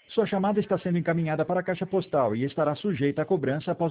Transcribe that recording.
Sua chamada está sendo encaminhada para a caixa postal e estará sujeita a cobrança após